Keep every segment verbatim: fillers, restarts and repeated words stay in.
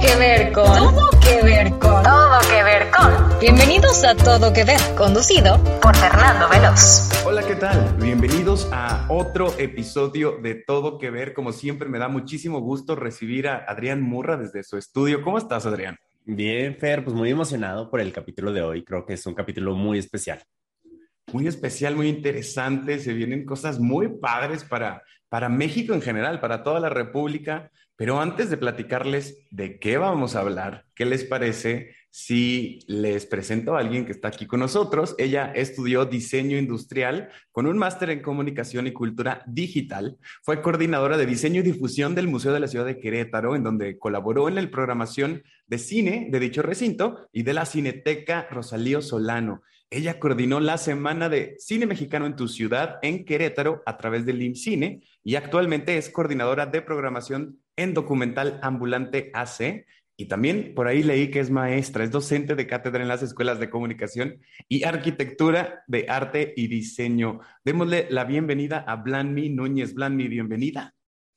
que ver con... Todo que ver con... Todo que ver con... Bienvenidos a Todo que ver, conducido por Fernando Veloz. Hola, ¿qué tal? Bienvenidos a otro episodio de Todo que ver. Como siempre, me da muchísimo gusto recibir a Adrián Murra desde su estudio. ¿Cómo estás, Adrián? Bien, Fer, pues muy emocionado por el capítulo de hoy. Creo que es un capítulo muy especial. Muy especial, muy interesante. Se vienen cosas muy padres para, para México en general, para toda la República. Pero antes de platicarles de qué vamos a hablar, ¿qué les parece si les presento a alguien que está aquí con nosotros? Ella estudió diseño industrial con un máster en comunicación y cultura digital. Fue coordinadora de diseño y difusión del Museo de la Ciudad de Querétaro, en donde colaboró en la programación de cine de dicho recinto y de la Cineteca Rosalío Solano. Ella coordinó la Semana de Cine Mexicano en tu ciudad, en Querétaro, a través del IMCINE, y actualmente es coordinadora de programación en Documental Ambulante A C. Y también por ahí leí que es maestra, es docente de cátedra en las escuelas de comunicación y arquitectura de arte y diseño. Démosle la bienvenida a Blanmi Núñez. Blanmi, bienvenida.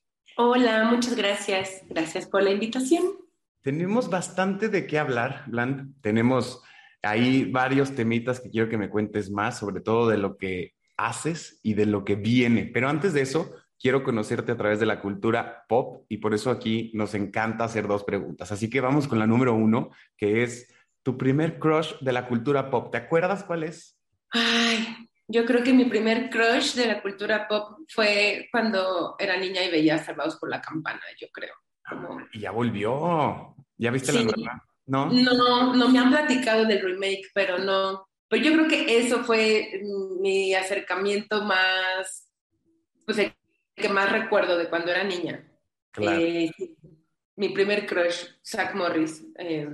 Hola, muchas gracias. Gracias por la invitación. Tenemos bastante de qué hablar, Blan. Tenemos ahí varios temitas que quiero que me cuentes más, sobre todo de lo que haces y de lo que viene. Pero antes de eso, quiero conocerte a través de la cultura pop y por eso aquí nos encanta hacer dos preguntas. Así que vamos con la número uno, que es tu primer crush de la cultura pop. ¿Te acuerdas cuál es? Ay, yo creo que mi primer crush de la cultura pop fue cuando era niña y veía Salvados por la Campana, yo creo. Como... Y ya volvió. ¿Ya viste Sí. la nueva? ¿No? No, no me han platicado del remake, pero no. Pero yo creo que eso fue mi acercamiento más, pues el que más recuerdo de cuando era niña. Claro. Eh, sí, mi primer crush, Zach Morris. Eh,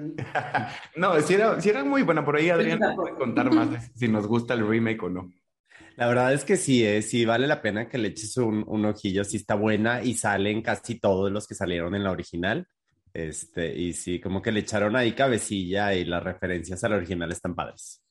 No, si era, si era muy buena. Por ahí Adrián nos puede contar más de si nos gusta el remake o no. La verdad es que sí, eh, sí vale la pena que le eches un, un ojillo, sí está buena y salen casi todos los que salieron en la original. Este, y sí, como que le echaron ahí cabecilla y las referencias a la original están padres.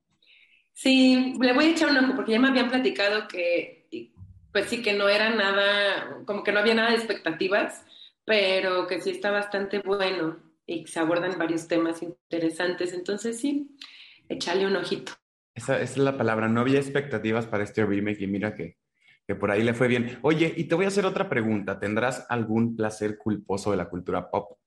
Sí, le voy a echar un ojo porque ya me habían platicado que, pues sí, que no era nada, como que no había nada de expectativas, pero que sí está bastante bueno y que se abordan varios temas interesantes. Entonces sí, échale un ojito. Esa, esa es la palabra. No había expectativas para este remake y mira que, que por ahí le fue bien. Oye, y te voy a hacer otra pregunta. ¿Tendrás algún placer culposo de la cultura pop?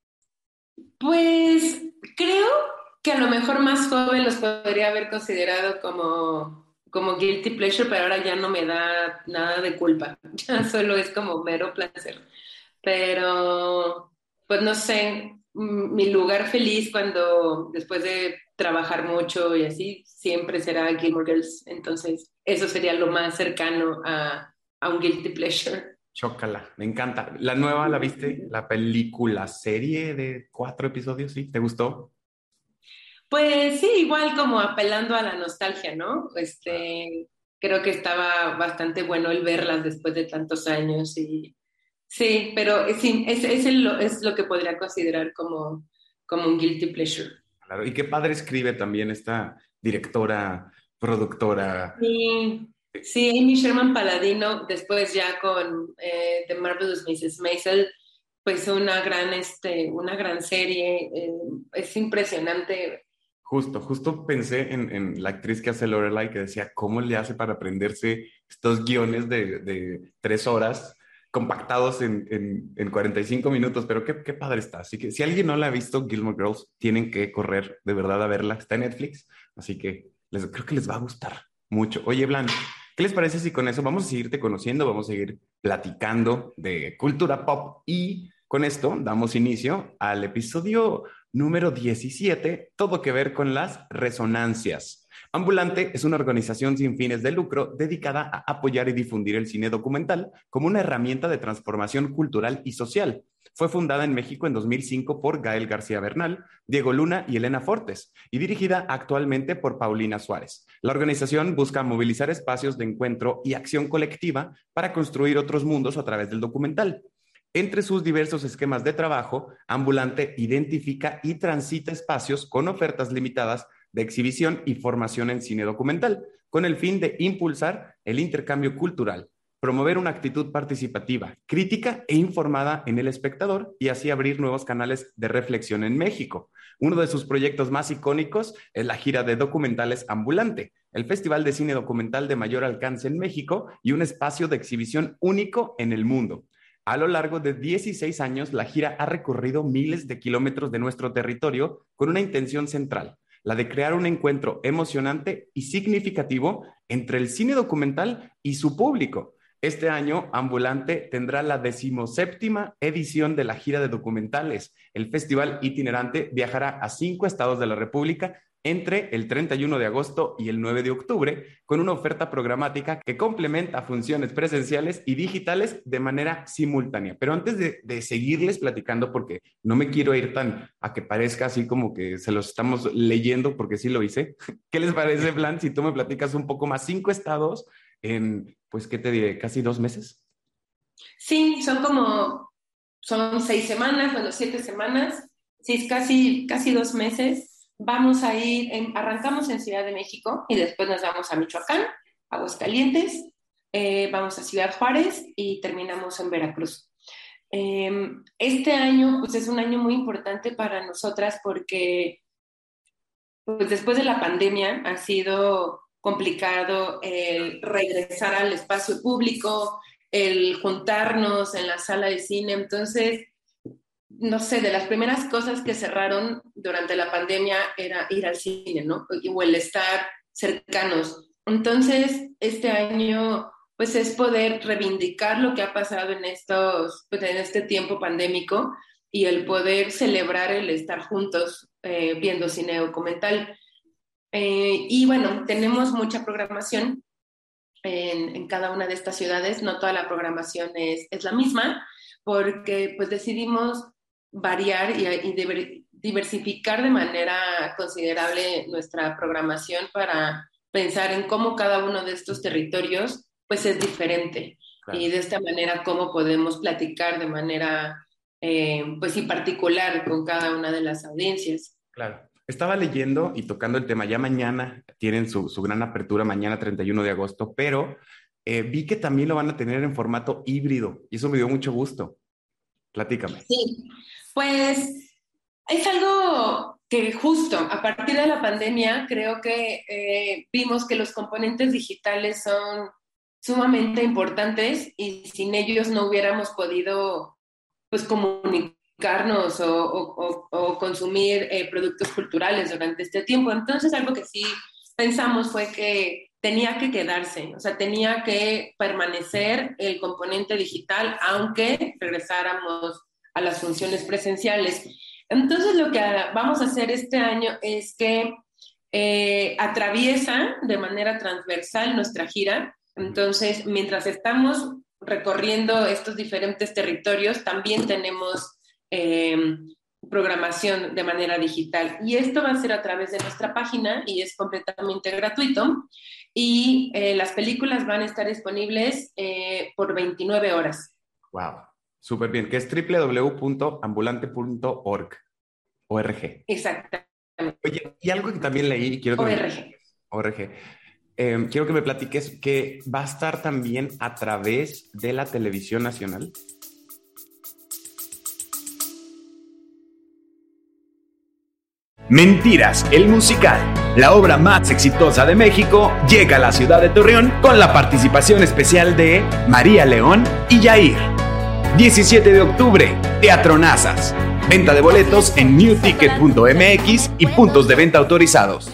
Pues creo que a lo mejor más joven los podría haber considerado como, como guilty pleasure, pero ahora ya no me da nada de culpa. Ya solo es como mero placer. Pero, pues no sé, m- mi lugar feliz cuando después de trabajar mucho y así, siempre será Gilmore Girls. Entonces, eso sería lo más cercano a, a un guilty pleasure. Chócala, me encanta. ¿La nueva la viste? La película, serie de cuatro episodios, ¿sí? ¿Te gustó? Pues sí, igual como apelando a la nostalgia, ¿no? Este, creo que estaba bastante bueno el verlas después de tantos años y sí, pero eh, sí, es, es, el- es lo que podría considerar como, como un guilty pleasure. Claro, y qué padre escribe también esta directora, productora. Sí, sí, Amy Sherman Paladino, después ya con eh, The Marvelous missus Maisel, pues una gran, este, una gran serie, eh, es impresionante. Justo, justo pensé en, en la actriz que hace Lorelai, que decía, ¿cómo le hace para aprenderse estos guiones de, de tres horas compactados en, en, en cuarenta y cinco minutos? Pero qué, qué padre está. Así que si alguien no la ha visto, Gilmore Girls, tienen que correr de verdad a verla. Está en Netflix, así que les, creo que les va a gustar mucho. Oye, Blan, ¿qué les parece si con eso vamos a seguirte conociendo, vamos a seguir platicando de cultura pop y con esto damos inicio al episodio número diecisiete, todo que ver con las resonancias. Ambulante es una organización sin fines de lucro dedicada a apoyar y difundir el cine documental como una herramienta de transformación cultural y social. Fue fundada en México en dos mil cinco por Gael García Bernal, Diego Luna y Elena Fortes y dirigida actualmente por Paulina Suárez. La organización busca movilizar espacios de encuentro y acción colectiva para construir otros mundos a través del documental. Entre sus diversos esquemas de trabajo, Ambulante identifica y transita espacios con ofertas limitadas de exhibición y formación en cine documental, con el fin de impulsar el intercambio cultural, promover una actitud participativa, crítica e informada en el espectador y así abrir nuevos canales de reflexión en México. Uno de sus proyectos más icónicos es la gira de documentales Ambulante, el festival de cine documental de mayor alcance en México y un espacio de exhibición único en el mundo. A lo largo de dieciséis años, la gira ha recorrido miles de kilómetros de nuestro territorio con una intención central, la de crear un encuentro emocionante y significativo entre el cine documental y su público. Este año, Ambulante tendrá la decimoséptima edición de la gira de documentales. El festival itinerante viajará a cinco estados de la República entre el treinta y uno de agosto y el nueve de octubre, con una oferta programática que complementa funciones presenciales y digitales de manera simultánea. Pero antes de, de seguirles platicando, porque no me quiero ir tan a que parezca así como que se los estamos leyendo, porque sí lo hice. ¿Qué les parece, Blan, si tú me platicas un poco más? Cinco estados en, pues, ¿qué te diré? ¿Casi dos meses? Sí, son como, son seis semanas, bueno, siete semanas, sí, es casi, casi dos meses. Vamos a ir, en, arrancamos en Ciudad de México y después nos vamos a Michoacán, Aguascalientes, eh, vamos a Ciudad Juárez y terminamos en Veracruz. Eh, este año pues es un año muy importante para nosotras porque pues, después de la pandemia ha sido complicado el regresar al espacio público, el juntarnos en la sala de cine, entonces no sé, de las primeras cosas que cerraron durante la pandemia era ir al cine, ¿no? O el estar cercanos. Entonces, este año, pues es poder reivindicar lo que ha pasado en estos, pues en este tiempo pandémico y el poder celebrar el estar juntos eh, viendo cine documental. Eh, y bueno, tenemos mucha programación en, en cada una de estas ciudades, no toda la programación es, es la misma, porque pues decidimos variar y, y diversificar de manera considerable nuestra programación para pensar en cómo cada uno de estos territorios pues es diferente. Claro. Y de esta manera cómo podemos platicar de manera eh, pues y particular con cada una de las audiencias. Claro. Estaba leyendo y tocando el tema, ya mañana tienen su, su gran apertura, mañana treinta y uno de agosto, pero eh, vi que también lo van a tener en formato híbrido y eso me dio mucho gusto. Platícame. Sí, pues es algo que justo a partir de la pandemia creo que eh, vimos que los componentes digitales son sumamente importantes y sin ellos no hubiéramos podido pues comunicarnos o, o, o consumir eh, productos culturales durante este tiempo. Entonces algo que sí pensamos fue que tenía que quedarse, o sea, tenía que permanecer el componente digital aunque regresáramos a las funciones presenciales. Entonces lo que vamos a hacer este año es que eh, atraviesa de manera transversal nuestra gira. Entonces, mientras estamos recorriendo estos diferentes territorios, también tenemos eh, programación de manera digital. Y esto va a ser a través de nuestra página y es completamente gratuito. Y eh, las películas van a estar disponibles eh, por veintinueve horas. Wow. Súper bien, que es doble u doble u doble u punto ambulante punto org. O R G. Exactamente. Oye, y algo que también leí y quiero que O me... R G. O R G. Eh, quiero que me platiques que va a estar también a través de la televisión nacional. Mentiras, el musical, la obra más exitosa de México, llega a la ciudad de Torreón con la participación especial de María León y Yair. diecisiete de octubre, Teatro Nazas. Venta de boletos en new ticket punto m x y puntos de venta autorizados.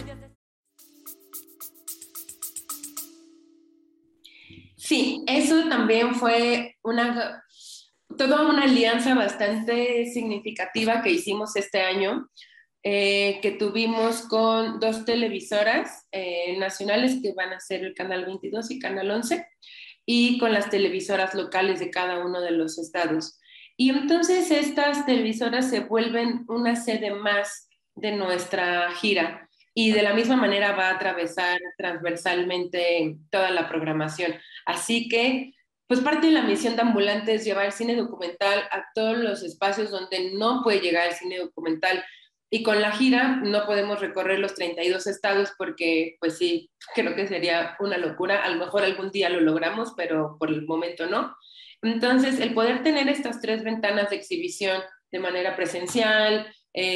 Sí, eso también fue una, toda una alianza bastante significativa que hicimos este año, eh, que tuvimos con dos televisoras eh, nacionales que van a ser el Canal veintidós y Canal once, y con las televisoras locales de cada uno de los estados. Y entonces estas televisoras se vuelven una sede más de nuestra gira y de la misma manera va a atravesar transversalmente toda la programación. Así que, pues parte de la misión de Ambulante es llevar cine documental a todos los espacios donde no puede llegar el cine documental Y con la gira no podemos recorrer los treinta y dos estados porque, pues sí, creo que sería una locura. A lo mejor algún día lo logramos, pero por el momento no. Entonces, el poder tener estas tres ventanas de exhibición de manera presencial,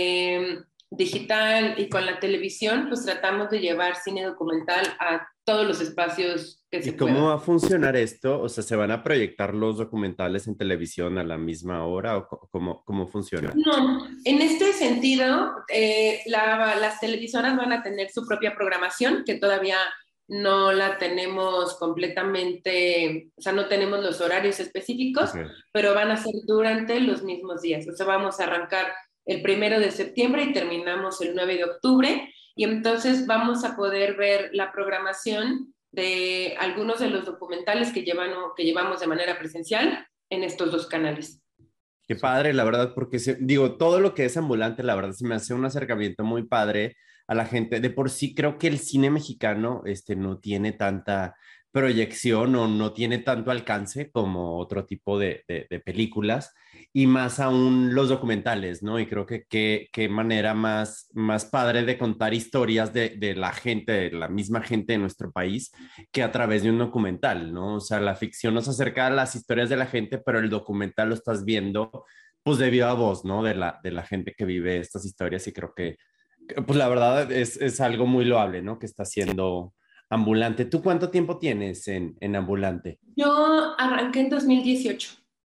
eh, digital y con la televisión, pues tratamos de llevar cine documental a todos los espacios que se ¿Y cómo puedan. va a funcionar esto? O sea, ¿se van a proyectar los documentales en televisión a la misma hora o co- cómo, cómo funciona? No, en este sentido, eh, la- las televisoras van a tener su propia programación, que todavía no la tenemos completamente, o sea, no tenemos los horarios específicos, Ok. pero van a ser durante los mismos días. O sea, vamos a arrancar el primero de septiembre y terminamos el nueve de octubre, y entonces vamos a poder ver la programación de algunos de los documentales que llevan, que llevamos de manera presencial en estos dos canales. Qué padre, la verdad, porque se- digo, todo lo que es ambulante, la verdad, se me hace un acercamiento muy padre a la gente. De por sí creo que el cine mexicano, este, no tiene tanta proyección o no tiene tanto alcance como otro tipo de, de- de películas y más aún los documentales, ¿no? Y creo que qué qué manera más, más padre de contar historias de, de la gente, de la misma gente de nuestro país que a través de un documental, ¿no? O sea, la ficción nos acerca a las historias de la gente, pero el documental lo estás viendo, pues de viva voz, ¿no? De la, de la gente que vive estas historias y creo que, que, pues la verdad es, es algo muy loable, ¿no? Que está haciendo Ambulante. ¿Tú cuánto tiempo tienes en, en Ambulante? Yo arranqué en dos mil dieciocho.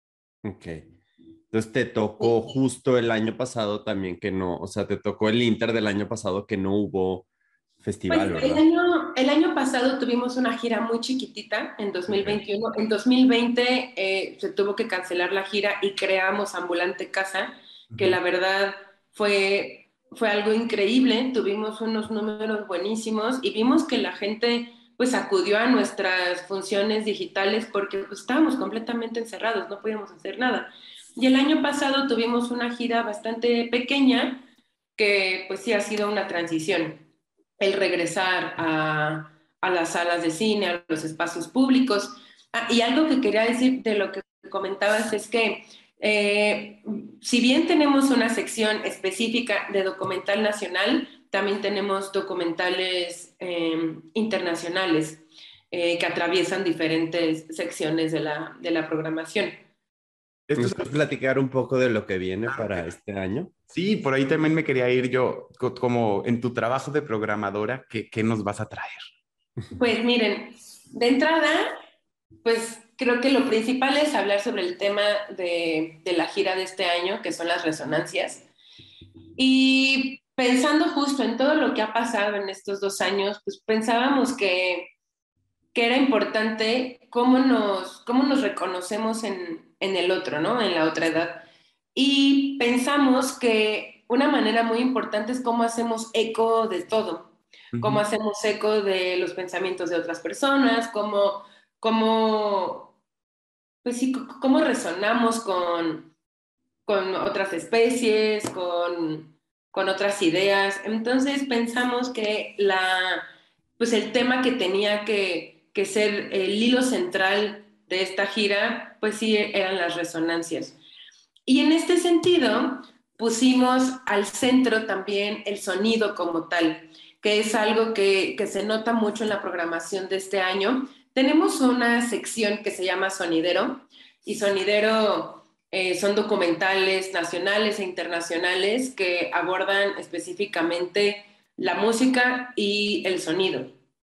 Ok. Entonces te tocó justo el año pasado también que no, o sea, te tocó el Inter del año pasado que no hubo Pues festival, el ¿verdad? año, el año pasado tuvimos una gira muy chiquitita en Ok. dos mil veintiuno. En dos mil veinte eh, se tuvo que cancelar la gira y creamos Ambulante Casa, que Ujú. la verdad fue, fue algo increíble. Tuvimos unos números buenísimos y vimos que la gente pues acudió a nuestras funciones digitales porque pues, estábamos completamente encerrados, no podíamos hacer nada. Y el año pasado tuvimos una gira bastante pequeña que pues sí ha sido una transición el regresar a, a las salas de cine, a los espacios públicos. Ah, y algo que quería decir de lo que comentabas es que eh, si bien tenemos una sección específica de documental nacional, también tenemos documentales eh, internacionales eh, que atraviesan diferentes secciones de la, de la programación. Esto ¿Nos es puedes platicar un poco de lo que viene para este año? Sí, por ahí también me quería ir yo, co- como en tu trabajo de programadora, ¿qué, qué nos vas a traer? Pues miren, de entrada, pues creo que lo principal es hablar sobre el tema de, de la gira de este año, que son las resonancias. Y pensando justo en todo lo que ha pasado en estos dos años, pues pensábamos que, que era importante cómo nos, cómo nos reconocemos en, en el otro, ¿no? En la otra edad. Y pensamos que una manera muy importante es cómo hacemos eco de todo, cómo Ujú. hacemos eco de los pensamientos de otras personas, cómo, cómo, pues sí, c- cómo resonamos con, con otras especies, con, con otras ideas. Entonces pensamos que la, pues el tema que tenía que, que ser el hilo central de esta gira, pues sí, eran las resonancias. Y en este sentido, pusimos al centro también el sonido como tal, que es algo que, que se nota mucho en la programación de este año. Tenemos una sección que se llama Sonidero, y Sonidero eh, son documentales nacionales e internacionales que abordan específicamente la música y el sonido.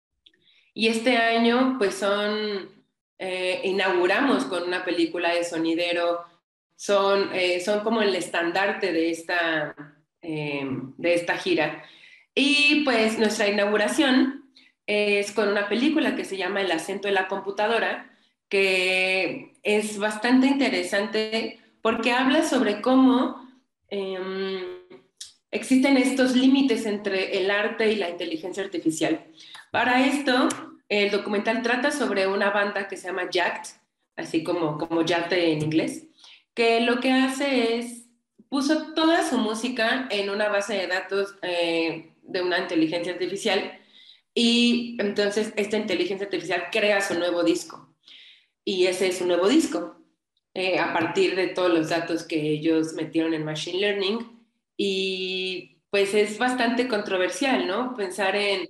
Y este año, pues son, eh, inauguramos con una película de Sonidero, son, eh, son como el estandarte de esta, eh, de esta gira. Y pues nuestra inauguración es con una película que se llama El acento de la computadora, que es bastante interesante porque habla sobre cómo eh, existen estos límites entre el arte y la inteligencia artificial. Para esto, el documental trata sobre una banda que se llama Jacked, así como, como Yate en inglés, que lo que hace es, puso toda su música en una base de datos eh, de una inteligencia artificial y entonces esta inteligencia artificial crea su nuevo disco y ese es su nuevo disco eh, a partir de todos los datos que ellos metieron en Machine Learning y pues es bastante controversial, ¿no? Pensar en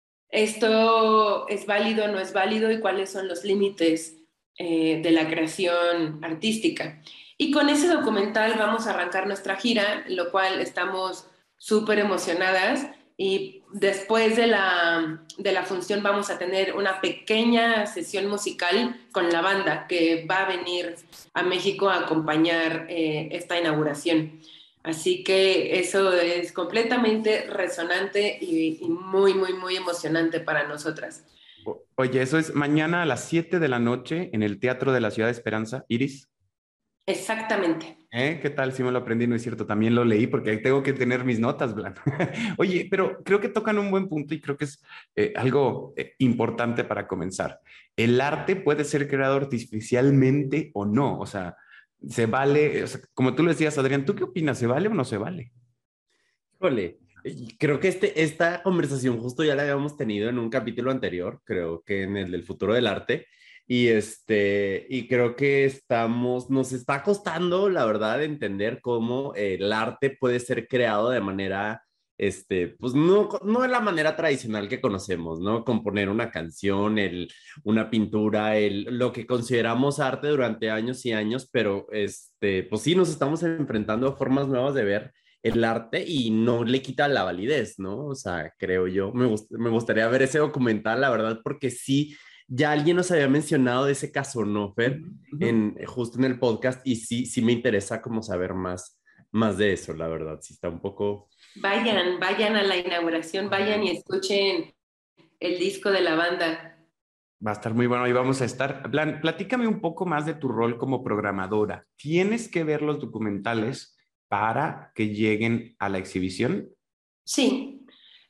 esto es válido, no es válido y cuáles son los límites eh, de la creación artística. Y con ese documental vamos a arrancar nuestra gira, lo cual estamos súper emocionadas. Y después de la, de la función vamos a tener una pequeña sesión musical con la banda que va a venir a México a acompañar eh, esta inauguración. Así que eso es completamente resonante y, y muy, muy, muy emocionante para nosotras. Oye, eso es mañana a las siete de la noche en el Teatro de la Ciudad de Esperanza, Iris. Exactamente. ¿Eh? ¿Qué tal? Sí me lo aprendí, no es cierto, también lo leí porque ahí tengo que tener mis notas, Blan. Oye, pero creo que tocan un buen punto y creo que es eh, algo eh, importante para comenzar. El arte puede ser creado artificialmente o no, o sea, se vale, o sea, como tú lo decías, Adrián, ¿tú qué opinas? ¿Se vale o no se vale? Híjole, creo que este, esta conversación justo ya la habíamos tenido en un capítulo anterior, creo que en el del futuro del arte. Y, este, y creo que estamos, nos está costando, la verdad, entender cómo el arte puede ser creado de manera, este, pues no, no de la manera tradicional que conocemos, ¿no? Componer una canción, el, una pintura, el, lo que consideramos arte durante años y años, pero este, pues sí, nos estamos enfrentando a formas nuevas de ver el arte y no le quita la validez, ¿no? O sea, creo yo, me, gust me gustaría ver ese documental, la verdad, porque sí. Ya alguien nos había mencionado de ese caso, ¿no, Fer? Uh-huh. en, justo en el podcast, y sí, sí me interesa como saber más, más de eso, la verdad. Sí está un poco... Vayan, vayan a la inauguración, vayan y escuchen el disco de la banda. Va a estar muy bueno, ahí vamos a estar. Blan, platícame un poco más de tu rol como programadora. ¿Tienes que ver los documentales para que lleguen a la exhibición? Sí,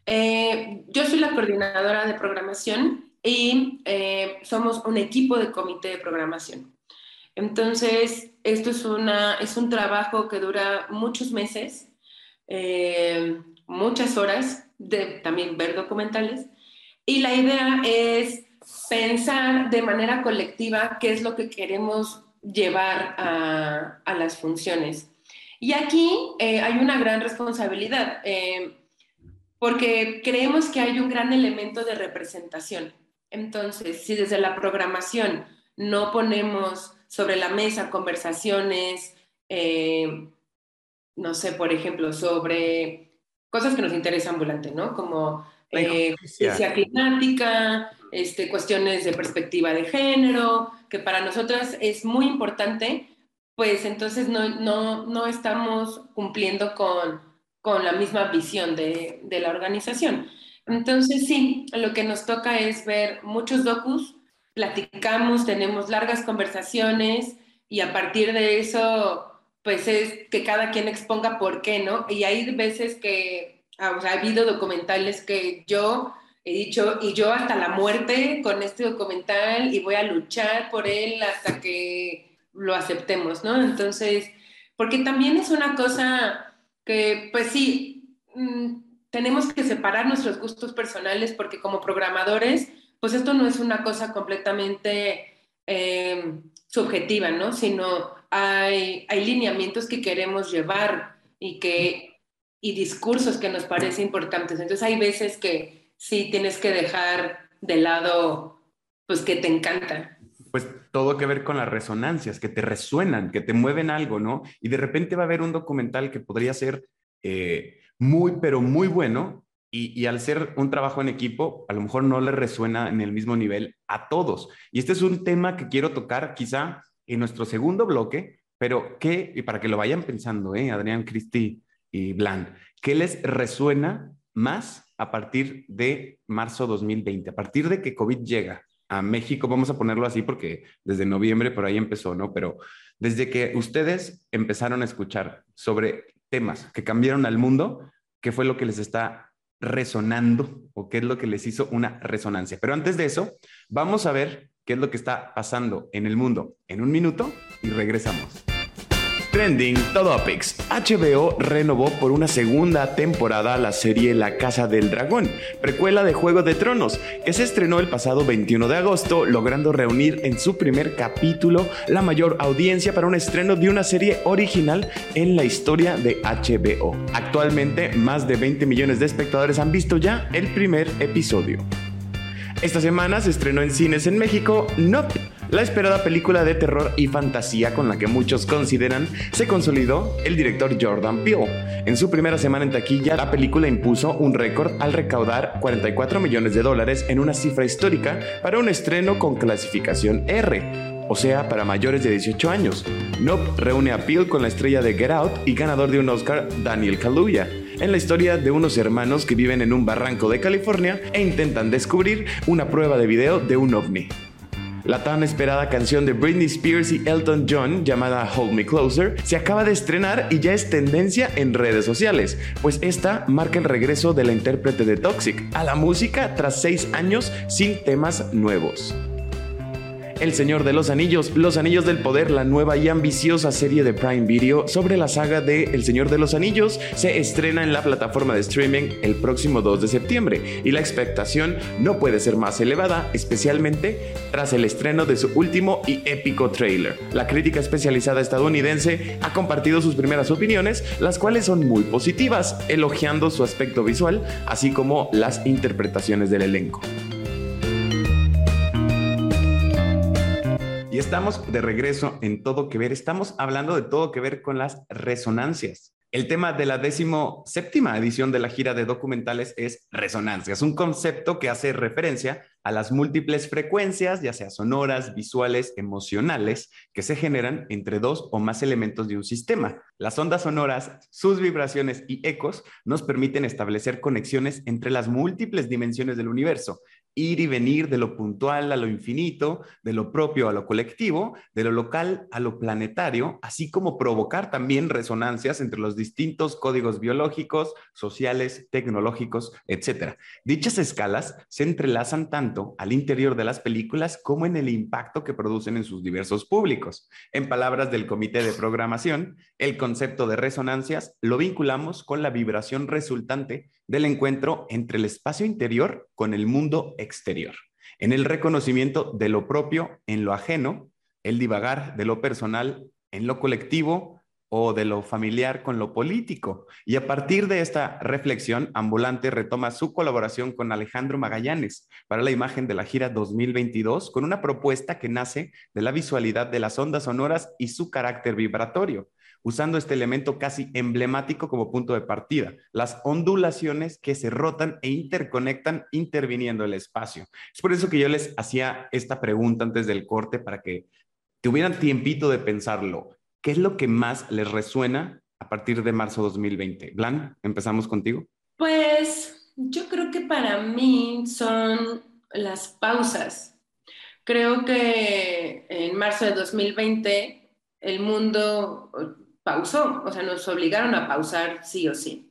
eh, yo soy la coordinadora de programación y eh, somos un equipo de comité de programación. Entonces, esto es, una, es un trabajo que dura muchos meses, eh, muchas horas de también ver documentales, y la idea es pensar de manera colectiva qué es lo que queremos llevar a, a las funciones. Y aquí eh, hay una gran responsabilidad, eh, porque creemos que hay un gran elemento de representación. Entonces, si desde la programación no ponemos sobre la mesa conversaciones, eh, no sé, por ejemplo, sobre cosas que nos interesan ambulante, ¿no? Como eh, justicia climática, este, cuestiones de perspectiva de género, que para nosotras es muy importante, pues entonces no, no, no estamos cumpliendo con, con la misma visión de, de la organización. Entonces, sí, lo que nos toca es ver muchos docus, platicamos, tenemos largas conversaciones y a partir de eso, pues es que cada quien exponga por qué, ¿no? Y hay veces que, o sea, ha habido documentales que yo he dicho, y yo hasta la muerte con este documental y voy a luchar por él hasta que lo aceptemos, ¿no? Entonces, porque también es una cosa que, pues sí, mmm, tenemos que separar nuestros gustos personales porque como programadores, pues esto no es una cosa completamente eh, subjetiva, ¿no? Sino hay, hay lineamientos que queremos llevar y, que, y discursos que nos parecen importantes. Entonces hay veces que sí tienes que dejar de lado, pues que te encanta. Pues todo que ver con las resonancias, que te resuenan, que te mueven algo, ¿no? Y de repente va a haber un documental que podría ser... Eh, muy, pero muy bueno, y, y al ser un trabajo en equipo, a lo mejor no le resuena en el mismo nivel a todos. Y este es un tema que quiero tocar quizá en nuestro segundo bloque, pero que, y para que lo vayan pensando, ¿eh? Adrián, Cristi y Blan, ¿qué les resuena más a partir de marzo dos mil veinte? A partir de que COVID llega a México, vamos a ponerlo así porque desde noviembre por ahí empezó, ¿no? Pero desde que ustedes empezaron a escuchar sobre temas que cambiaron al mundo, ¿qué fue lo que les está resonando o qué es lo que les hizo una resonancia? Pero antes de eso, vamos a ver qué es lo que está pasando en el mundo en un minuto y regresamos. Trending Topics. H B O renovó por una segunda temporada la serie La Casa del Dragón, precuela de Juego de Tronos, que se estrenó el pasado veintiuno de agosto, logrando reunir en su primer capítulo la mayor audiencia para un estreno de una serie original en la historia de H B O. Actualmente, más de veinte millones de espectadores han visto ya el primer episodio. Esta semana se estrenó en cines en México Nope, la esperada película de terror y fantasía con la que muchos consideran se consolidó el director Jordan Peele. En su primera semana en taquilla, la película impuso un récord al recaudar cuarenta y cuatro millones de dólares en una cifra histórica para un estreno con clasificación R, o sea, para mayores de dieciocho años. Nope reúne a Peele con la estrella de Get Out y ganador de un Oscar, Daniel Kaluuya, en la historia de unos hermanos que viven en un barranco de California e intentan descubrir una prueba de video de un ovni. La tan esperada canción de Britney Spears y Elton John, llamada Hold Me Closer, se acaba de estrenar y ya es tendencia en redes sociales, pues esta marca el regreso de la intérprete de Toxic a la música tras seis años sin temas nuevos. El Señor de los Anillos, Los Anillos del Poder, la nueva y ambiciosa serie de Prime Video sobre la saga de El Señor de los Anillos, se estrena en la plataforma de streaming el próximo dos de septiembre y la expectación no puede ser más elevada, especialmente tras el estreno de su último y épico tráiler. La crítica especializada estadounidense ha compartido sus primeras opiniones, las cuales son muy positivas, elogiando su aspecto visual, así como las interpretaciones del elenco. Y estamos de regreso en Todo Que Ver. Estamos hablando de todo que ver con las resonancias. El tema de la décimo séptima edición de la gira de documentales es resonancias, un concepto que hace referencia a las múltiples frecuencias, ya sea sonoras, visuales, emocionales, que se generan entre dos o más elementos de un sistema. Las ondas sonoras, sus vibraciones y ecos nos permiten establecer conexiones entre las múltiples dimensiones del universo, ir y venir de lo puntual a lo infinito, de lo propio a lo colectivo, de lo local a lo planetario, así como provocar también resonancias entre los distintos códigos biológicos, sociales, tecnológicos, etcétera. Dichas escalas se entrelazan tanto al interior de las películas como en el impacto que producen en sus diversos públicos. En palabras del comité de programación, el concepto de resonancias lo vinculamos con la vibración resultante del encuentro entre el espacio interior con el mundo exterior, en el reconocimiento de lo propio en lo ajeno, el divagar de lo personal en lo colectivo o de lo familiar con lo político. Y a partir de esta reflexión, Ambulante retoma su colaboración con Alejandro Magallanes para la imagen de la gira dos mil veintidós con una propuesta que nace de la visualidad de las ondas sonoras y su carácter vibratorio, usando este elemento casi emblemático como punto de partida, las ondulaciones que se rotan e interconectan interviniendo el espacio. Es por eso que yo les hacía esta pregunta antes del corte para que tuvieran tiempito de pensarlo. ¿Qué es lo que más les resuena a partir de marzo dos mil veinte? Blan, empezamos contigo. Pues yo creo que para mí son las pausas. Creo que en marzo de dos mil veinte el mundo pausó, o sea, nos obligaron a pausar sí o sí.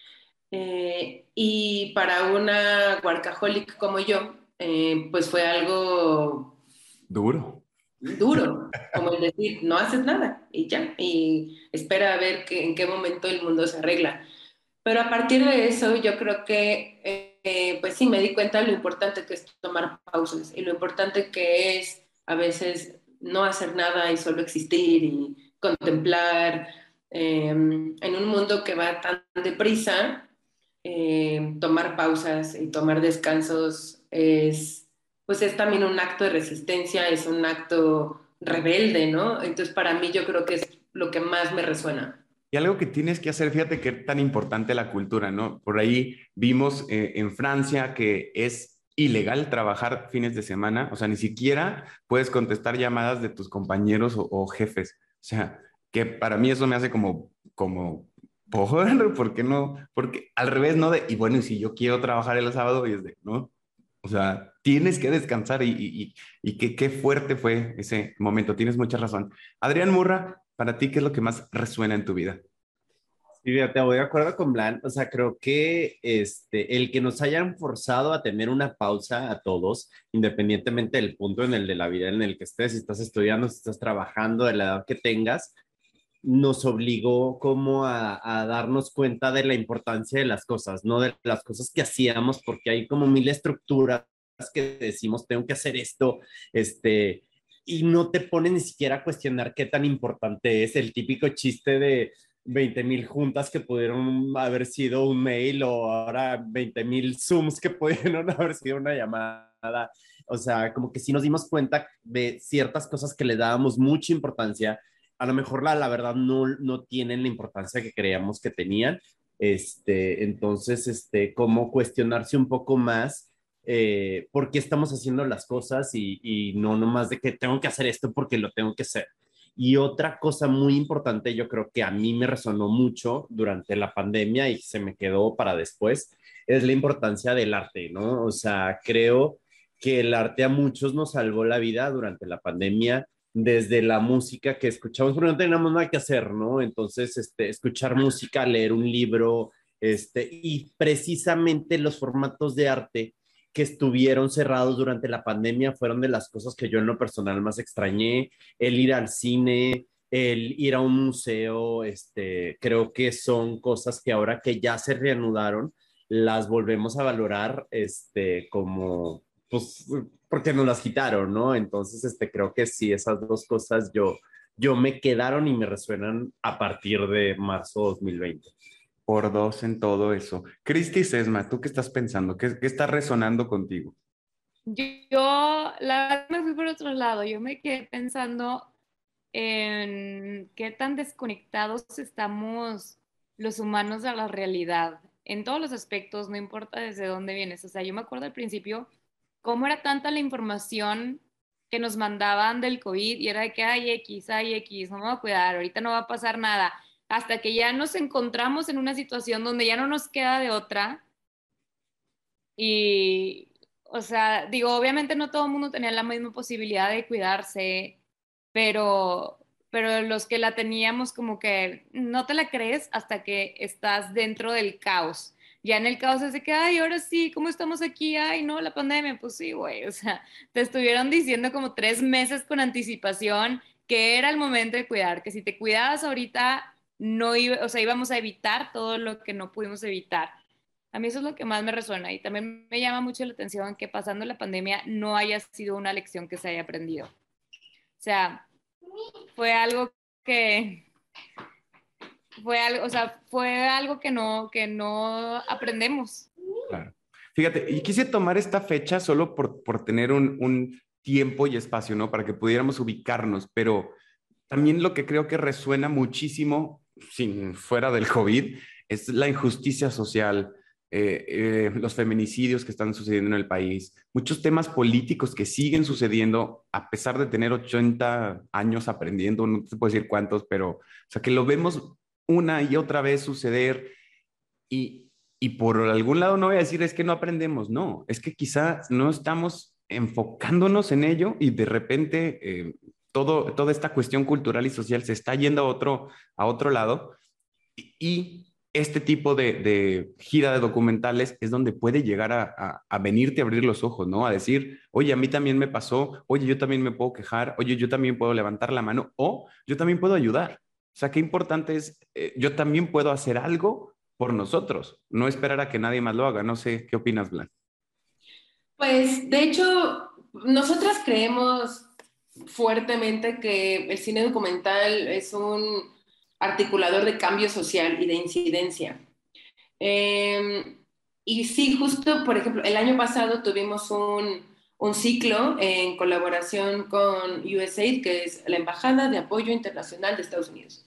Eh, y para una workaholic como yo, eh, pues fue algo Duro. duro, como el decir, no haces nada y ya, y espera a ver que, en qué momento el mundo se arregla. Pero a partir de eso yo creo que, eh, pues sí, me di cuenta de lo importante que es tomar pausas y lo importante que es a veces no hacer nada y solo existir y contemplar. Eh, en un mundo que va tan deprisa, eh, tomar pausas y tomar descansos es... pues es también un acto de resistencia, es un acto rebelde, ¿no? Entonces, para mí yo creo que es lo que más me resuena. Y algo que tienes que hacer, fíjate que es tan importante la cultura, ¿no? Por ahí vimos eh, en Francia que es ilegal trabajar fines de semana, o sea, ni siquiera puedes contestar llamadas de tus compañeros o, o jefes. O sea, que para mí eso me hace como, como, ¿por? ¿Por qué no? Porque al revés, ¿no? De, y bueno, y si yo quiero trabajar el sábado, y es de, ¿no? O sea, tienes que descansar y, y, y, y qué, qué fuerte fue ese momento. Tienes mucha razón. Adrián Murra, para ti, ¿qué es lo que más resuena en tu vida? Sí, fíjate, voy de acuerdo con Blan. O sea, creo que este, el que nos hayan forzado a tener una pausa a todos, independientemente del punto en el de la vida en el que estés, si estás estudiando, si estás trabajando, de la edad que tengas, nos obligó como a, a darnos cuenta de la importancia de las cosas, no de las cosas que hacíamos, porque hay como mil estructuras que decimos, tengo que hacer esto, este, y no te pone ni siquiera a cuestionar qué tan importante es el típico chiste de veinte mil juntas que pudieron haber sido un mail o ahora veinte mil Zooms que pudieron haber sido una llamada. O sea, como que sí nos dimos cuenta de ciertas cosas que le dábamos mucha importancia. A lo mejor la, la verdad no, no tienen la importancia que creíamos que tenían. Este, entonces, este, como cuestionarse un poco más eh, por qué estamos haciendo las cosas y, y no nomás de que tengo que hacer esto porque lo tengo que hacer. Y otra cosa muy importante, yo creo que a mí me resonó mucho durante la pandemia y se me quedó para después, es la importancia del arte, ¿no? O sea, creo que el arte a muchos nos salvó la vida durante la pandemia, desde la música que escuchamos, porque no teníamos nada que hacer, ¿no? Entonces, este, escuchar música, leer un libro, este, y precisamente los formatos de arte que estuvieron cerrados durante la pandemia fueron de las cosas que yo en lo personal más extrañé, el ir al cine, el ir a un museo, este, creo que son cosas que ahora que ya se reanudaron, las volvemos a valorar, este, como, pues, porque nos las quitaron, ¿no? Entonces, este, creo que sí, esas dos cosas yo, yo me quedaron y me resuenan a partir de marzo dos mil veinte. Por dos en todo eso. Cristi Sesma, ¿tú qué estás pensando? ¿Qué, qué está resonando contigo? Yo, yo, la verdad, me fui por otro lado. Yo me quedé pensando en qué tan desconectados estamos los humanos de la realidad, en todos los aspectos, no importa desde dónde vienes. O sea, yo me acuerdo al principio cómo era tanta la información que nos mandaban del COVID y era de que hay X, hay X, no me voy a cuidar, ahorita no va a pasar nada, hasta que ya nos encontramos en una situación donde ya no nos queda de otra. Y, o sea, digo, obviamente no todo el mundo tenía la misma posibilidad de cuidarse, pero, pero los que la teníamos como que no te la crees hasta que estás dentro del caos. Ya en el caos es de que, ay, ahora sí, ¿cómo estamos aquí? Ay, no, la pandemia, pues sí, güey, o sea, te estuvieron diciendo como tres meses con anticipación que era el momento de cuidar, que si te cuidabas ahorita, no iba, o sea, íbamos a evitar todo lo que no pudimos evitar. A mí eso es lo que más me resuena y también me llama mucho la atención que pasando la pandemia no haya sido una lección que se haya aprendido. O sea, fue algo que fue algo, o sea, fue algo que no que no aprendemos. Claro. Fíjate, y quise tomar esta fecha solo por, por tener un, un tiempo y espacio, ¿no? Para que pudiéramos ubicarnos, pero también lo que creo que resuena muchísimo, sin fuera del COVID, es la injusticia social, eh, eh, los feminicidios que están sucediendo en el país, muchos temas políticos que siguen sucediendo a pesar de tener ochenta años aprendiendo, no te puedo decir cuántos, pero o sea, que lo vemos una y otra vez suceder y, y por algún lado no voy a decir es que no aprendemos, no, es que quizás no estamos enfocándonos en ello y de repente eh, todo, toda esta cuestión cultural y social se está yendo a otro, a otro lado y, y este tipo de, de gira de documentales es donde puede llegar a, a, a venirte a abrir los ojos, ¿no? A decir, oye, a mí también me pasó, oye, yo también me puedo quejar, oye, yo también puedo levantar la mano o yo también puedo ayudar. O sea, qué importante es, eh, yo también puedo hacer algo por nosotros, no esperar a que nadie más lo haga. No sé, ¿qué opinas, Blan? Pues, de hecho, nosotras creemos fuertemente que el cine documental es un articulador de cambio social y de incidencia. Eh, y sí, justo, por ejemplo, el año pasado tuvimos un, un ciclo en colaboración con U S A I D, que es la Embajada de Apoyo Internacional de Estados Unidos.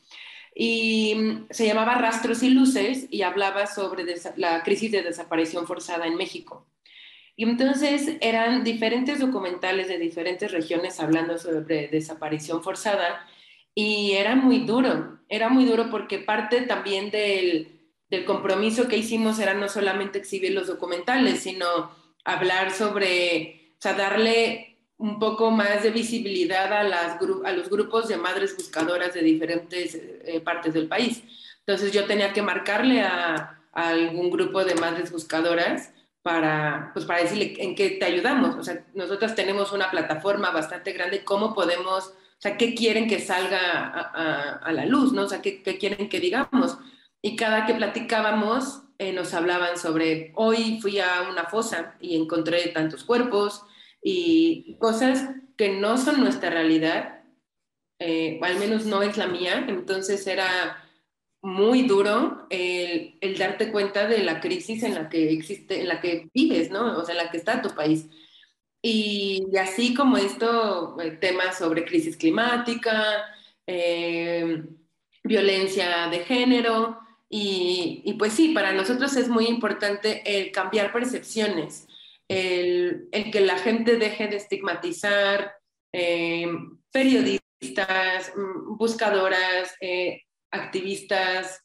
Y se llamaba Rastros y Luces y hablaba sobre la crisis de desaparición forzada en México. Y entonces eran diferentes documentales de diferentes regiones hablando sobre desaparición forzada y era muy duro, era muy duro porque parte también del, del compromiso que hicimos era no solamente exhibir los documentales, sino hablar sobre, o sea, darle un poco más de visibilidad a, las, a los grupos de madres buscadoras de diferentes eh, partes del país. Entonces yo tenía que marcarle a, a algún grupo de madres buscadoras para, pues para decirle en qué te ayudamos. O sea, nosotros tenemos una plataforma bastante grande, cómo podemos, o sea, ¿qué quieren que salga a, a, a la luz, ¿no? O sea, ¿qué, qué quieren que digamos? Y cada que platicábamos eh, nos hablaban sobre, hoy fui a una fosa y encontré tantos cuerpos y cosas que no son nuestra realidad, eh, o al menos no es la mía. Entonces era muy duro el, el darte cuenta de la crisis en la que existe, en la que vives, ¿no? O sea, en la que está tu país. Y, y así como esto, eh, temas sobre crisis climática, eh, violencia de género, y, y pues sí, para nosotros es muy importante el cambiar percepciones, el, el que la gente deje de estigmatizar eh, periodistas, mm, buscadoras, eh, activistas,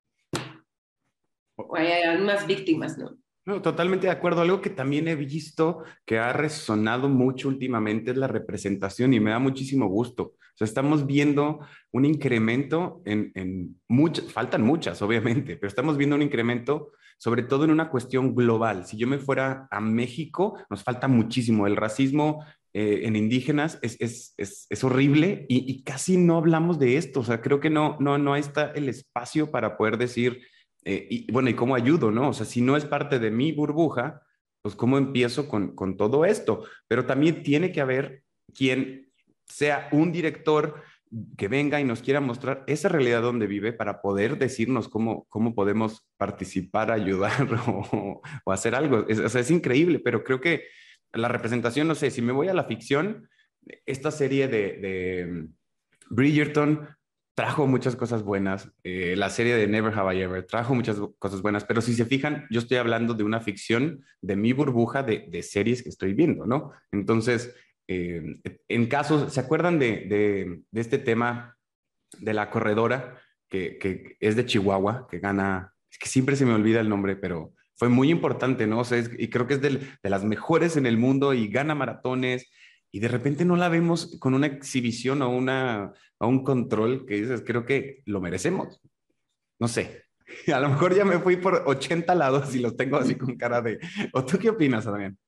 o hay más víctimas, ¿no? No, totalmente de acuerdo. Algo que también he visto que ha resonado mucho últimamente es la representación y me da muchísimo gusto. O sea, estamos viendo un incremento en, en muchas, faltan muchas, obviamente, pero estamos viendo un incremento sobre todo en una cuestión global. Si yo me fuera a México, nos falta muchísimo. El racismo eh, en indígenas es, es, es, es horrible y, y casi no hablamos de esto. O sea, creo que no, no, no está el espacio para poder decir eh, y bueno, ¿y cómo ayudo, no? O sea, si no es parte de mi burbuja, pues ¿cómo empiezo con, con todo esto? Pero también tiene que haber quien sea un director que venga y nos quiera mostrar esa realidad donde vive para poder decirnos cómo, cómo podemos participar, ayudar o, o hacer algo. Es, o sea, es increíble, pero creo que la representación, no sé, si me voy a la ficción, esta serie de, de Bridgerton trajo muchas cosas buenas. Eh, la serie de Never Have I Ever trajo muchas cosas buenas, pero si se fijan, yo estoy hablando de una ficción de mi burbuja de, de series que estoy viendo, ¿no? Entonces, eh, en casos, ¿se acuerdan de, de, de este tema de la corredora que, que es de Chihuahua, que gana, es que siempre se me olvida el nombre, pero fue muy importante, ¿no? O sea, es, y creo que es del, de las mejores en el mundo y gana maratones y de repente no la vemos con una exhibición o una, o un control que dices, creo que lo merecemos. No sé, a lo mejor ya me fui por ochenta lados y los tengo así con cara de... ¿O tú qué opinas, Adrián?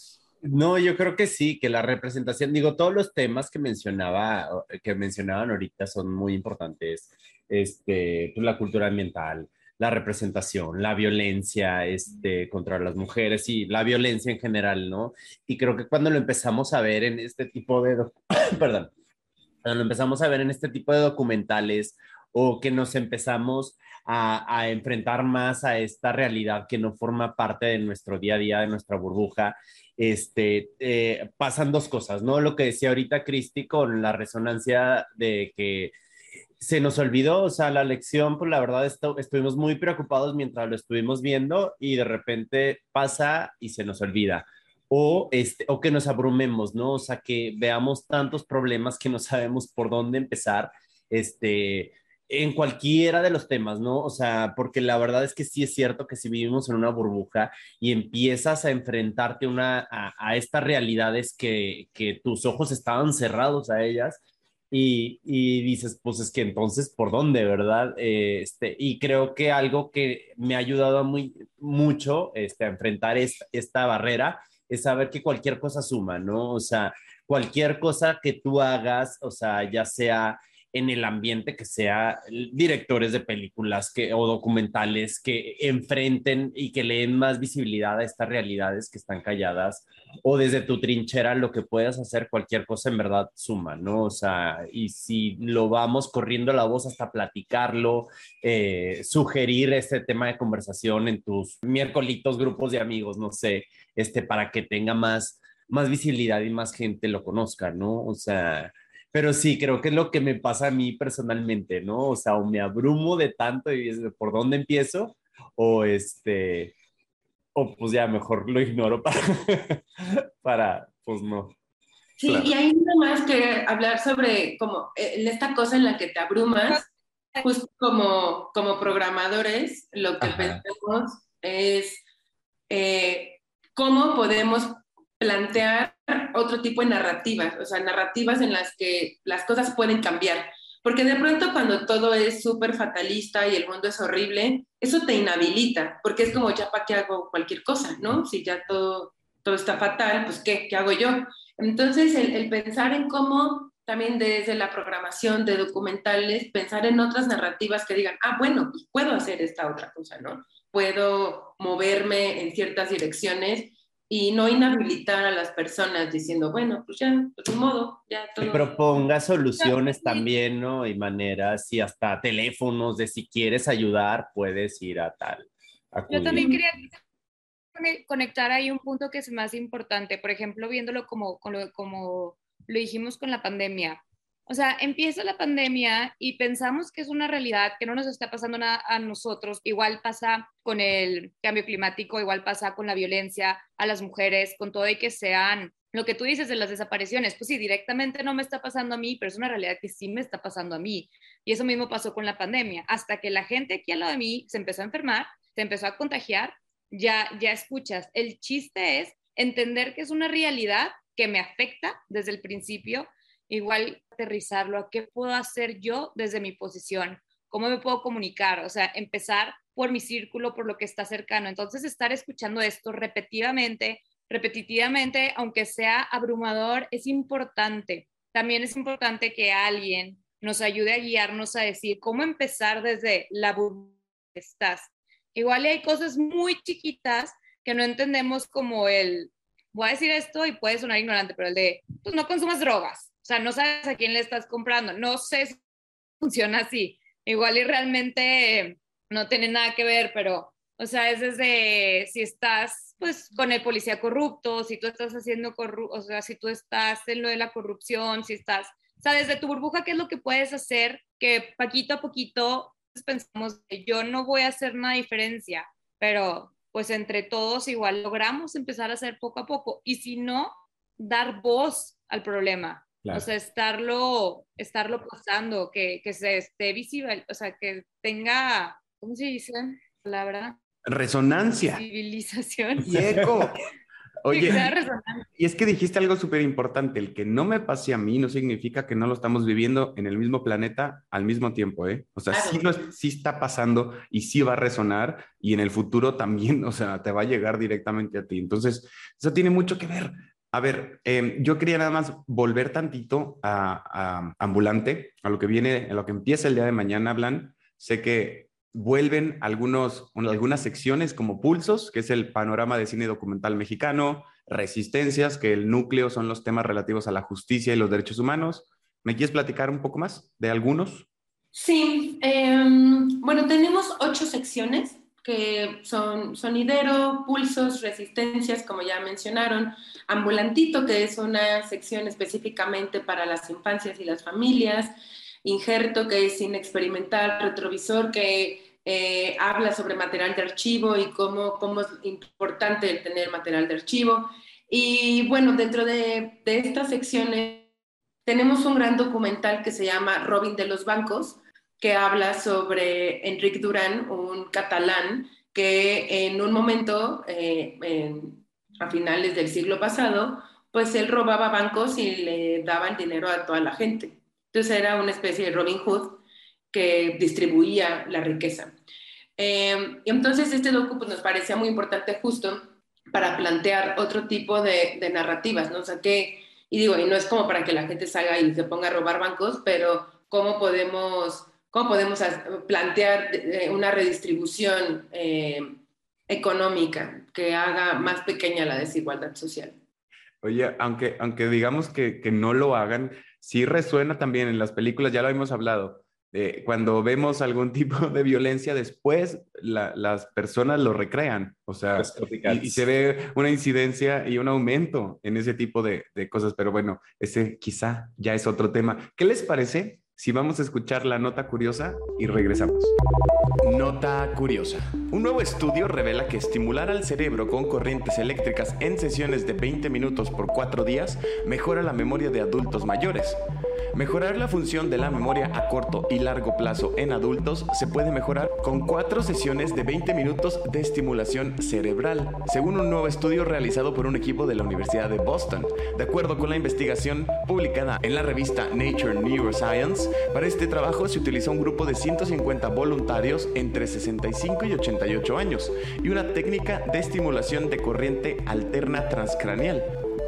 No, yo creo que sí, que la representación, digo, todos los temas que mencionaba, que mencionaban ahorita son muy importantes. Este, pues, la cultura ambiental, la representación, la violencia, este, contra las mujeres y la violencia en general, ¿no? Y creo que cuando lo empezamos a ver en este tipo de, doc- perdón, cuando lo empezamos a ver en este tipo de documentales o que nos empezamos a, a enfrentar más a esta realidad que no forma parte de nuestro día a día, de nuestra burbuja, este, eh, pasan dos cosas, ¿no? Lo que decía ahorita Cristi con la resonancia de que se nos olvidó, o sea, la lección, pues la verdad estu estuvimos muy preocupados mientras lo estuvimos viendo y de repente pasa y se nos olvida. O, este, o que nos abrumemos, ¿no? O sea, que veamos tantos problemas que no sabemos por dónde empezar, este, en cualquiera de los temas, ¿no? O sea, porque la verdad es que sí es cierto que si vivimos en una burbuja y empiezas a enfrentarte una, a, a estas realidades que, que tus ojos estaban cerrados a ellas, y, y dices, pues es que entonces, ¿por dónde, verdad? Eh, este, y creo que algo que me ha ayudado muy, mucho este, a enfrentar esta, esta barrera es saber que cualquier cosa suma, ¿no? O sea, cualquier cosa que tú hagas, o sea, ya sea en el ambiente que sea, directores de películas que, o documentales que enfrenten y que leen más visibilidad a estas realidades que están calladas, o desde tu trinchera lo que puedas hacer, cualquier cosa en verdad suma, ¿no? O sea, y si lo vamos corriendo la voz hasta platicarlo, eh, sugerir este tema de conversación en tus miércolitos, grupos de amigos, no sé, este, para que tenga más, más visibilidad y más gente lo conozca, ¿no? O sea, pero sí, creo que es lo que me pasa a mí personalmente, ¿no? O sea, o me abrumo de tanto y es de por dónde empiezo, o este, o pues ya mejor lo ignoro para, para pues no. Sí, Claro. y hay nada más que hablar sobre como eh, esta cosa en la que te abrumas, justo como, como programadores, lo que Ajá. pensamos es eh, cómo podemos plantear otro tipo de narrativas, o sea, narrativas en las que las cosas pueden cambiar. Porque de pronto cuando todo es súper fatalista y el mundo es horrible, eso te inhabilita, porque es como, ya para qué hago cualquier cosa, ¿no? Si ya todo, todo está fatal, pues ¿qué? ¿Qué hago yo? Entonces, el, el pensar en cómo también desde la programación de documentales, pensar en otras narrativas que digan, ah, bueno, pues puedo hacer esta otra cosa, ¿no? Puedo moverme en ciertas direcciones y no inhabilitar a las personas diciendo, bueno, pues ya, pues de modo, ya todo. Que proponga soluciones también, ¿no? Y maneras, y hasta teléfonos de si quieres ayudar, puedes ir a tal. Acudir. Yo también quería conectar ahí un punto que es más importante, por ejemplo, viéndolo como, como, como lo dijimos con la pandemia. O sea, empieza la pandemia y pensamos que es una realidad, que no nos está pasando nada a nosotros. Igual pasa con el cambio climático, igual pasa con la violencia a las mujeres, con todo y que sean, lo que tú dices de las desapariciones, pues sí, directamente no me está pasando a mí, pero es una realidad que sí me está pasando a mí. Y eso mismo pasó con la pandemia, hasta que la gente aquí al lado de mí se empezó a enfermar, se empezó a contagiar, ya, ya escuchas. El chiste es entender que es una realidad que me afecta desde el principio, igual aterrizarlo a qué puedo hacer yo desde mi posición, cómo me puedo comunicar, o sea, empezar por mi círculo, por lo que está cercano. Entonces, estar escuchando esto repetidamente, repetitivamente, aunque sea abrumador, es importante. También es importante que alguien nos ayude a guiarnos a decir cómo empezar desde la burbuja que estás. Igual hay cosas muy chiquitas que no entendemos, como el, voy a decir esto y puede sonar ignorante, pero el de, pues no consumas drogas. O sea, no sabes a quién le estás comprando. No sé si funciona así. Igual y realmente eh, no tiene nada que ver, pero, o sea, es desde si estás, pues, con el policía corrupto, si tú estás haciendo corrupción, o sea, si tú estás en lo de la corrupción, si estás, o sea, desde tu burbuja, ¿qué es lo que puedes hacer? Que poquito a poquito pensamos que yo no voy a hacer una diferencia, pero, pues, entre todos igual logramos empezar a hacer poco a poco. Y si no, dar voz al problema. Claro. O sea, estarlo, estarlo pasando, que, que se esté visible, o sea, que tenga, ¿cómo se dice la palabra? Resonancia. Civilización. Y eco. Oye, Sí, y es que dijiste algo súper importante, el que no me pase a mí no significa que no lo estamos viviendo en el mismo planeta al mismo tiempo, ¿eh? O sea, sí, no, sí está pasando y sí va a resonar, y en el futuro también, o sea, te va a llegar directamente a ti. Entonces, eso tiene mucho que ver. A ver, eh, yo quería nada más volver tantito a, a Ambulante, a lo que viene, a lo que empieza el día de mañana, Blan. Sé que vuelven algunos, algunas secciones como Pulsos, que es el panorama de cine documental mexicano, Resistencias, que el núcleo son los temas relativos a la justicia y los derechos humanos. ¿Me quieres platicar un poco más de algunos? Sí, eh, bueno, tenemos ocho secciones que son Sonidero, Pulsos, Resistencias, como ya mencionaron, Ambulantito, que es una sección específicamente para las infancias y las familias, Injerto, que es cine experimental, Retrovisor, que eh, habla sobre material de archivo y cómo, cómo es importante el tener material de archivo. Y bueno, dentro de, de estas secciones tenemos un gran documental que se llama Robin de los Bancos, que habla sobre Enric Duran, un catalán que en un momento, eh, en, a finales del siglo pasado, pues él robaba bancos y le daban dinero a toda la gente. Entonces era una especie de Robin Hood que distribuía la riqueza. Eh, y entonces este docu pues, nos parecía muy importante justo para plantear otro tipo de, de narrativas, ¿no? O sea, que, y digo, y no es como para que la gente salga y se ponga a robar bancos, pero cómo podemos... ¿Cómo podemos plantear una redistribución eh, económica que haga más pequeña la desigualdad social? Oye, aunque, aunque digamos que, que no lo hagan, sí resuena también en las películas, ya lo hemos hablado, eh, cuando vemos algún tipo de violencia, después la, las personas lo recrean, o sea, y, y se ve una incidencia y un aumento en ese tipo de, de cosas, pero bueno, ese quizá ya es otro tema. ¿Qué les parece si vamos a escuchar la nota curiosa y regresamos? Nota curiosa. Un nuevo estudio revela que estimular al cerebro con corrientes eléctricas en sesiones de veinte minutos por cuatro días mejora la memoria de adultos mayores. Mejorar la función de la memoria a corto y largo plazo en adultos se puede mejorar con cuatro sesiones de veinte minutos de estimulación cerebral, según un nuevo estudio realizado por un equipo de la Universidad de Boston. De acuerdo con la investigación publicada en la revista Nature Neuroscience, para este trabajo se utilizó un grupo de ciento cincuenta voluntarios entre sesenta y cinco y ochenta y ocho años y una técnica de estimulación de corriente alterna transcraneal.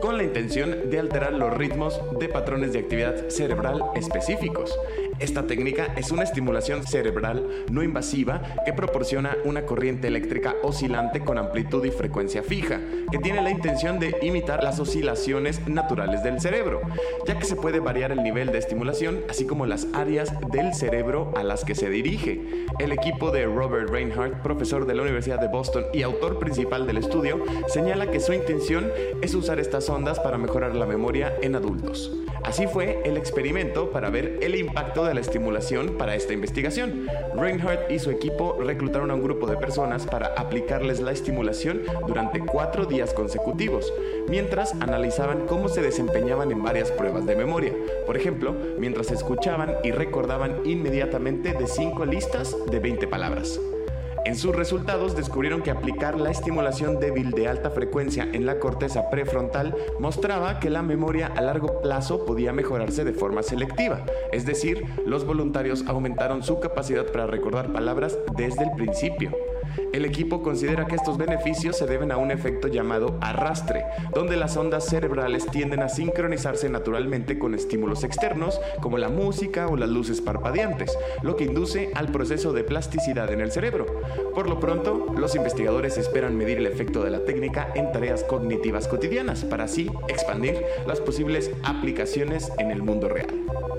con la intención de alterar los ritmos de patrones de actividad cerebral específicos. Esta técnica es una estimulación cerebral no invasiva que proporciona una corriente eléctrica oscilante con amplitud y frecuencia fija, que tiene la intención de imitar las oscilaciones naturales del cerebro, ya que se puede variar el nivel de estimulación, así como las áreas del cerebro a las que se dirige. El equipo de Robert Reinhardt, profesor de la Universidad de Boston y autor principal del estudio, señala que su intención es usar estas ondas para mejorar la memoria en adultos. Así fue el experimento para ver el impacto de la estimulación para esta investigación. Reinhardt y su equipo reclutaron a un grupo de personas para aplicarles la estimulación durante cuatro días consecutivos, mientras analizaban cómo se desempeñaban en varias pruebas de memoria. Por ejemplo, mientras escuchaban y recordaban inmediatamente de cinco listas de veinte palabras. En sus resultados descubrieron que aplicar la estimulación débil de alta frecuencia en la corteza prefrontal mostraba que la memoria a largo plazo podía mejorarse de forma selectiva, es decir, los voluntarios aumentaron su capacidad para recordar palabras desde el principio. El equipo considera que estos beneficios se deben a un efecto llamado arrastre, donde las ondas cerebrales tienden a sincronizarse naturalmente con estímulos externos, como la música o las luces parpadeantes, lo que induce al proceso de plasticidad en el cerebro. Por lo pronto, los investigadores esperan medir el efecto de la técnica en tareas cognitivas cotidianas, para así expandir las posibles aplicaciones en el mundo real.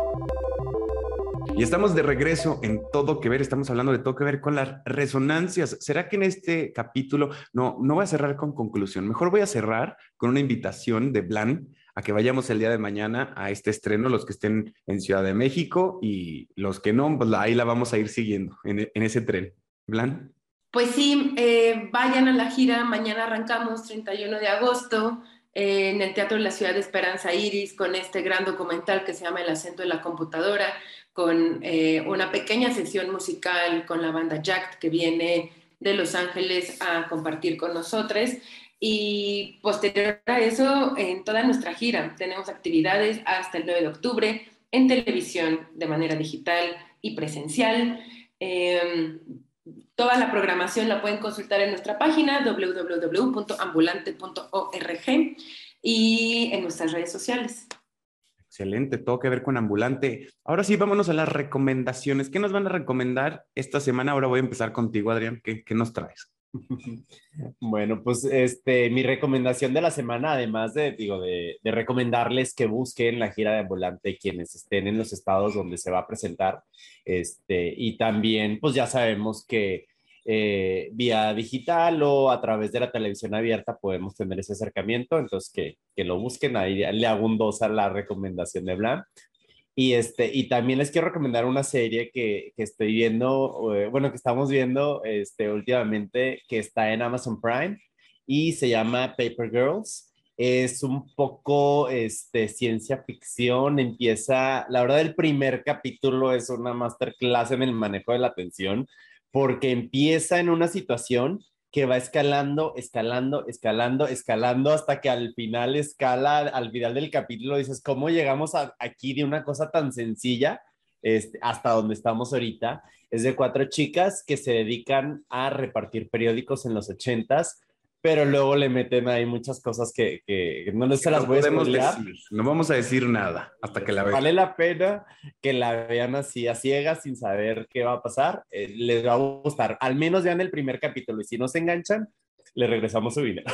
Y estamos de regreso en Todo que Ver, estamos hablando de Todo que Ver con las resonancias. ¿Será que en este capítulo, no, no voy a cerrar con conclusión, mejor voy a cerrar con una invitación de Blan a que vayamos el día de mañana a este estreno, los que estén en Ciudad de México y los que no, pues ahí la vamos a ir siguiendo en, en ese tren. Blan. Pues sí, eh, vayan a la gira, mañana arrancamos treinta y uno de agosto eh, en el Teatro de la Ciudad de Esperanza Iris con este gran documental que se llama El acento de la computadora, con eh, una pequeña sesión musical con la banda Jacked que viene de Los Ángeles a compartir con nosotros. Y posterior a eso, en toda nuestra gira, tenemos actividades hasta el nueve de octubre en televisión, de manera digital y presencial. Eh, toda la programación la pueden consultar en nuestra página doble u doble u doble u punto ambulante punto org y en nuestras redes sociales. Excelente, Todo que Ver con Ambulante. Ahora sí, vámonos a las recomendaciones. ¿Qué nos van a recomendar esta semana? Ahora voy a empezar contigo, Adrián. ¿Qué, qué nos traes? Bueno, pues este, mi recomendación de la semana, además de, digo, de, de recomendarles que busquen la gira de Ambulante quienes estén en los estados donde se va a presentar, este, y también, pues ya sabemos que eh, vía digital o a través de la televisión abierta podemos tener ese acercamiento, entonces que, que lo busquen, ahí le hago un dos a la recomendación de Blan. Y, este, y también les quiero recomendar una serie que, que estoy viendo, eh, bueno, que estamos viendo este, últimamente, que está en Amazon Prime y se llama Paper Girls. Es un poco este, ciencia ficción, empieza, la verdad el primer capítulo es una masterclass en el manejo de la atención, porque empieza en una situación que va escalando, escalando, escalando, escalando, hasta que al final escala, al final del capítulo dices, ¿cómo llegamos a, aquí de una cosa tan sencilla este, hasta donde estamos ahorita? Es de cuatro chicas que se dedican a repartir periódicos en los ochentas, pero luego le meten ahí muchas cosas que, que no, no se las no voy a podemos spoilear. decir, no vamos a decir nada hasta que la vean. Vale la pena que la vean así a ciegas sin saber qué va a pasar. Eh, les va a gustar. Al menos vean el primer capítulo y si no se enganchan, le regresamos su dinero.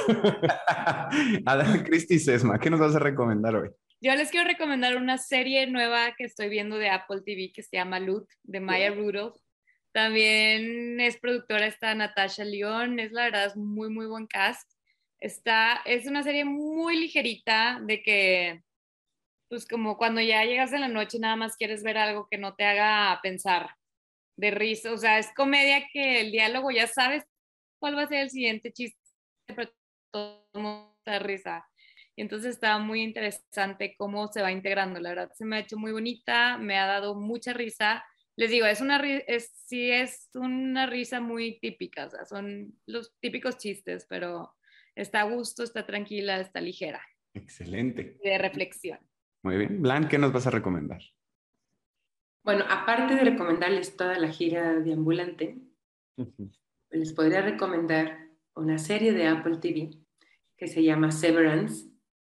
Adán, Cristi Sesma, ¿qué nos vas a recomendar hoy? Yo les quiero recomendar una serie nueva que estoy viendo de Apple T V que se llama Loot, de Maya Rudolph. También es productora está Natasha Lyonne, es la verdad es muy muy buen cast. Está, es una serie muy ligerita de que pues como cuando ya llegas en la noche nada más quieres ver algo que no te haga pensar de risa, o sea, es comedia que el diálogo ya sabes cuál va a ser el siguiente chiste, pero todo el mundo da risa. Y entonces está muy interesante cómo se va integrando, la verdad se me ha hecho muy bonita, me ha dado mucha risa. Les digo, es una, es, sí es una risa muy típica, o sea, son los típicos chistes, pero está a gusto, está tranquila, está ligera. Excelente. De reflexión. Muy bien. Blan, ¿qué nos vas a recomendar? Bueno, aparte de recomendarles toda la gira de Ambulante, uh-huh. les podría recomendar una serie de Apple T V que se llama Severance.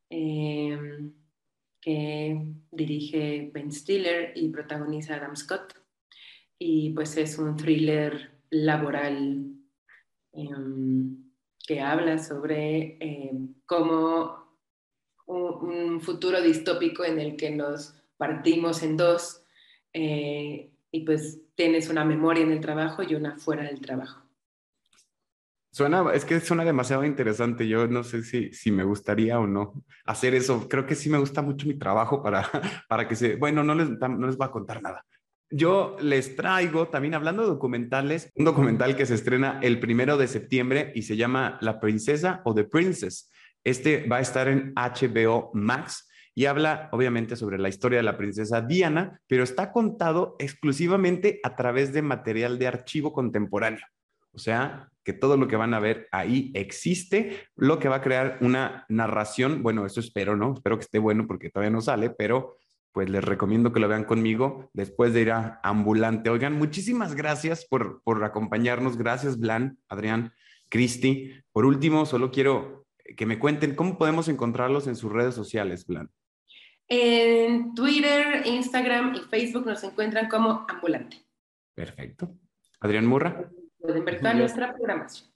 eh, que dirige Ben Stiller y protagoniza Adam Scott. Y pues es un thriller laboral eh, que habla sobre eh, cómo un, un futuro distópico en el que nos partimos en dos eh, y pues tienes una memoria en el trabajo y una fuera del trabajo. Suena, es que suena demasiado interesante. Yo no sé si, si me gustaría o no hacer eso. Creo que sí me gusta mucho mi trabajo para, para que se... Bueno, no les, no les voy a contar nada. Yo les traigo, también hablando de documentales, un documental que se estrena el primero de septiembre y se llama La Princesa o The Princess. Este va a estar en H B O Max y habla obviamente sobre la historia de la princesa Diana, pero está contado exclusivamente a través de material de archivo contemporáneo. O sea, que todo lo que van a ver ahí existe, lo que va a crear una narración, bueno, eso espero, ¿no? Espero que esté bueno porque todavía no sale, pero pues les recomiendo que lo vean conmigo después de ir a Ambulante. Oigan, muchísimas gracias por, por acompañarnos. Gracias, Blan, Adrián, Cristi. Por último, solo quiero que me cuenten cómo podemos encontrarlos en sus redes sociales, Blan. En Twitter, Instagram y Facebook nos encuentran como Ambulante. Perfecto. Adrián Murra. Pueden ver toda nuestra programación.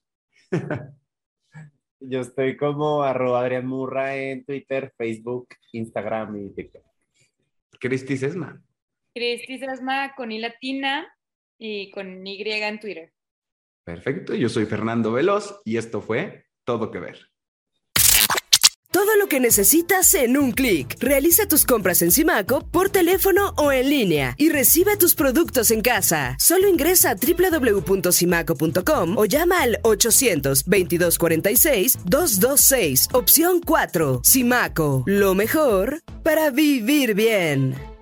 Yo estoy como arroba Adrián Murra en Twitter, Facebook, Instagram y TikTok. Cristi Sesma. Cristi Sesma con I latina y con Y en Twitter. Perfecto, yo soy Fernando Veloz y esto fue Todo que Ver. Todo lo que necesitas en un clic. Realiza tus compras en Simaco por teléfono o en línea y recibe tus productos en casa. Solo ingresa a doble u doble u doble u punto simaco punto com o llama al ochocientos veintidós cuarenta y seis doscientos veintiséis, opción cuatro. Simaco, lo mejor para vivir bien.